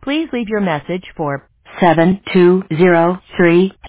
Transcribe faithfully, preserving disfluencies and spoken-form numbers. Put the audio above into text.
Please leave your message for seven two zero three